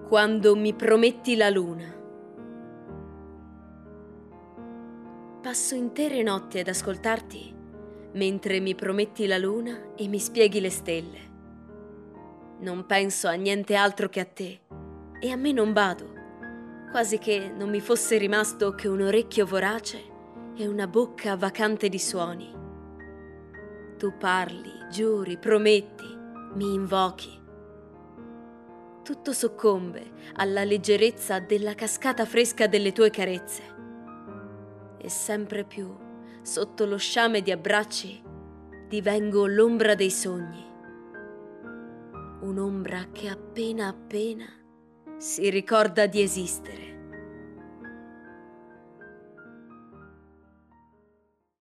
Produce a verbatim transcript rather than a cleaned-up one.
Quando mi prometti la luna. Passo intere notti ad ascoltarti mentre mi prometti la luna e mi spieghi le stelle. Non penso a niente altro che a te e a me non bado, quasi che non mi fosse rimasto che un orecchio vorace e una bocca vacante di suoni. Tu parli, giuri, prometti, mi invochi. Tutto soccombe alla leggerezza della cascata fresca delle tue carezze. E sempre più, sotto lo sciame di abbracci, divengo l'ombra dei sogni. Un'ombra che appena appena si ricorda di esistere.